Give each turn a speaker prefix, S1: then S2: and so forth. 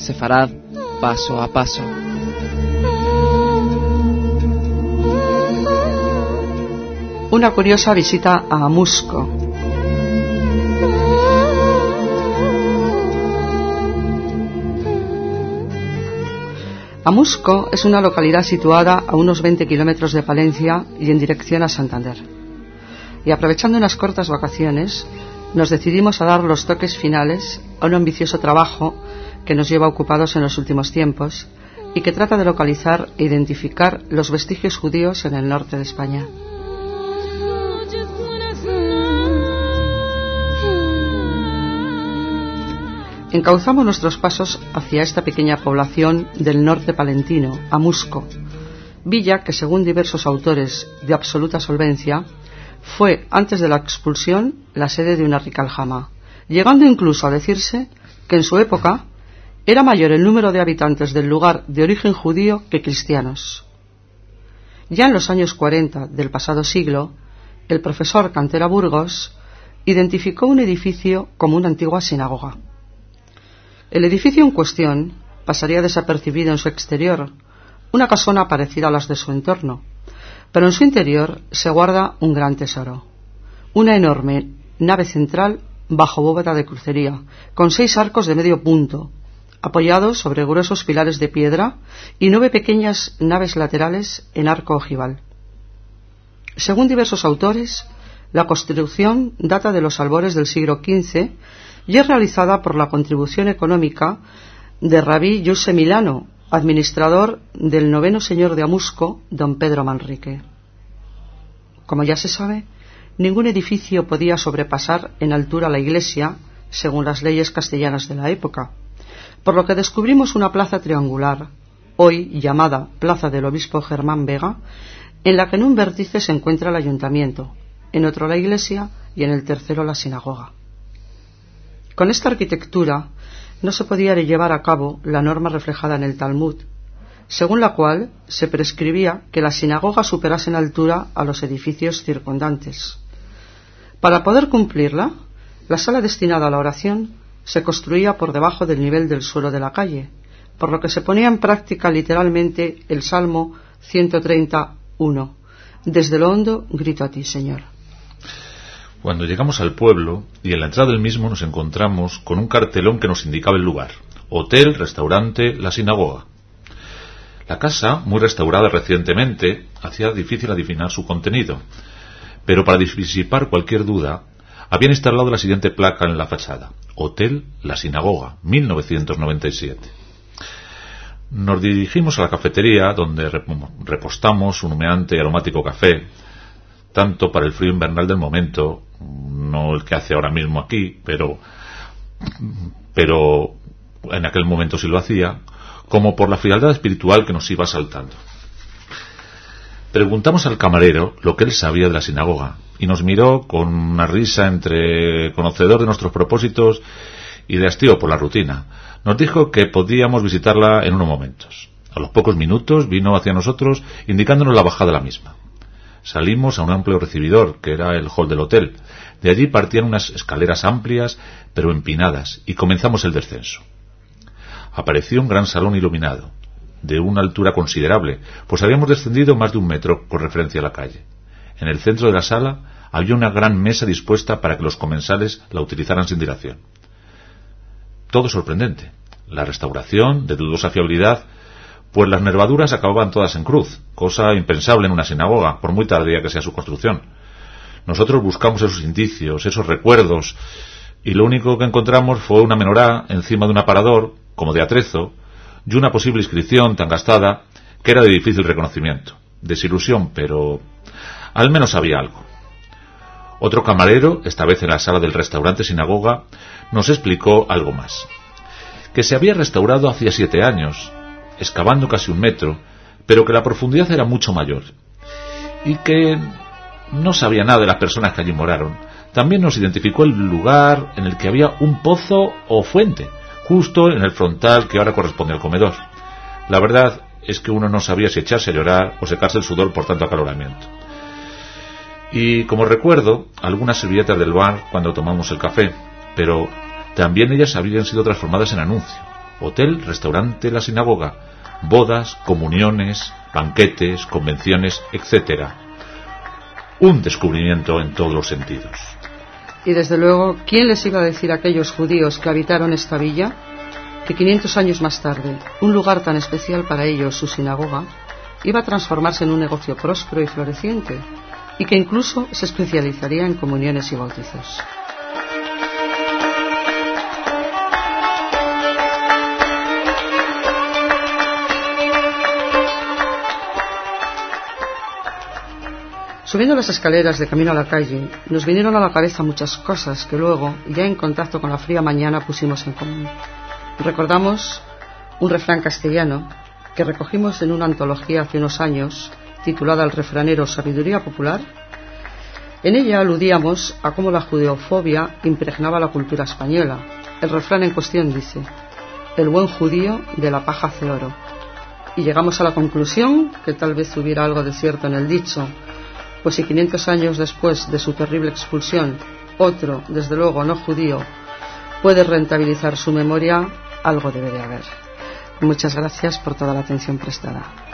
S1: Sefarad, paso a paso.
S2: Una curiosa visita a Amusco. Amusco es una localidad situada a unos 20 kilómetros de Palencia y en dirección a Santander. Y aprovechando unas cortas vacaciones, nos decidimos a dar los toques finales a un ambicioso trabajo que nos lleva ocupados en los últimos tiempos y que trata de localizar e identificar los vestigios judíos en el norte de España. Encauzamos nuestros pasos hacia esta pequeña población del norte palentino, Amusco, villa que, según diversos autores de absoluta solvencia, fue, antes de la expulsión, la sede de una rica aljama, llegando incluso a decirse que en su época era mayor el número de habitantes del lugar de origen judío que cristianos. Ya en los años 40 del pasado siglo, el profesor Cantera Burgos identificó un edificio como una antigua sinagoga. El edificio en cuestión pasaría desapercibido en su exterior, una casona parecida a las de su entorno, pero en su interior se guarda un gran tesoro, una enorme nave central bajo bóveda de crucería, con 6 arcos de medio punto, apoyados sobre gruesos pilares de piedra, y 9 pequeñas naves laterales en arco ojival. Según diversos autores, la construcción data de los albores del siglo XV y es realizada por la contribución económica de Rabí Yuse Milano, administrador del 9º señor de Amusco, don Pedro Manrique. Como ya se sabe, ningún edificio podía sobrepasar en altura la iglesia, según las leyes castellanas de la época, por lo que descubrimos una plaza triangular, hoy llamada Plaza del Obispo Germán Vega, en la que en un vértice se encuentra el ayuntamiento, en otro la iglesia y en el tercero la sinagoga. Con esta arquitectura no se podía llevar a cabo la norma reflejada en el Talmud, según la cual se prescribía que la sinagoga superase en altura a los edificios circundantes. Para poder cumplirla, la sala destinada a la oración se construía por debajo del nivel del suelo de la calle, por lo que se ponía en práctica literalmente el Salmo 131, desde lo hondo grito a ti, Señor.
S3: Cuando llegamos al pueblo y en la entrada del mismo nos encontramos con un cartelón que nos indicaba el lugar: hotel, restaurante, la sinagoga. La casa, muy restaurada recientemente, hacía difícil adivinar su contenido, pero para disipar cualquier duda, habían instalado la siguiente placa en la fachada: Hotel La Sinagoga, 1997. Nos dirigimos a la cafetería, donde repostamos un humeante y aromático café, tanto para el frío invernal del momento, no el que hace ahora mismo aquí, pero en aquel momento sí lo hacía, como por la frialdad espiritual que nos iba asaltando. Preguntamos al camarero lo que él sabía de la sinagoga, y nos miró con una risa entre conocedor de nuestros propósitos y de hastío por la rutina. Nos dijo que podíamos visitarla en unos momentos. A los pocos minutos vino hacia nosotros indicándonos la bajada de la misma. Salimos a un amplio recibidor, que era el hall del hotel. De allí partían unas escaleras amplias, pero empinadas, y comenzamos el descenso. Apareció un gran salón iluminado, de una altura considerable, pues habíamos descendido más de 1 metro con referencia a la calle. En el centro de la sala había una gran mesa dispuesta para que los comensales la utilizaran sin dilación. Todo sorprendente. La restauración, de dudosa fiabilidad, pues las nervaduras acababan todas en cruz, cosa impensable en una sinagoga, por muy tardía que sea su construcción. Nosotros buscamos esos indicios, esos recuerdos, y lo único que encontramos fue una menorá encima de un aparador, como de atrezo, y una posible inscripción tan gastada que era de difícil reconocimiento. Desilusión, pero al menos había algo. Otro camarero, esta vez en la sala del restaurante sinagoga, nos explicó algo más: que se había restaurado hacía 7 años, excavando casi 1 metro, pero que la profundidad era mucho mayor, y que no sabía nada de las personas que allí moraron. También nos identificó el lugar en el que había un pozo o fuente, justo en el frontal que ahora corresponde al comedor. La verdad es que uno no sabía si echarse a llorar o secarse el sudor por tanto acaloramiento. Y como recuerdo, algunas servilletas del bar cuando tomamos el café, pero también ellas habían sido transformadas en anuncio, hotel, restaurante, la sinagoga, bodas, comuniones, banquetes, convenciones, etc. Un descubrimiento en todos los sentidos.
S2: Y desde luego, ¿quién les iba a decir a aquellos judíos que habitaron esta villa que 500 años más tarde, un lugar tan especial para ellos, su sinagoga, iba a transformarse en un negocio próspero y floreciente, y que incluso se especializaría en comuniones y bautizos? Subiendo las escaleras de camino a la calle, nos vinieron a la cabeza muchas cosas que luego, ya en contacto con la fría mañana, pusimos en común. Recordamos un refrán castellano que recogimos en una antología hace unos años, titulada El refranero Sabiduría Popular. En ella aludíamos a cómo la judeofobia impregnaba la cultura española. El refrán en cuestión dice: el buen judío de la paja hace oro. Y llegamos a la conclusión que tal vez hubiera algo de cierto en el dicho, pues si 500 años después de su terrible expulsión, otro, desde luego no judío, puede rentabilizar su memoria, algo debe de haber. Muchas gracias por toda la atención prestada.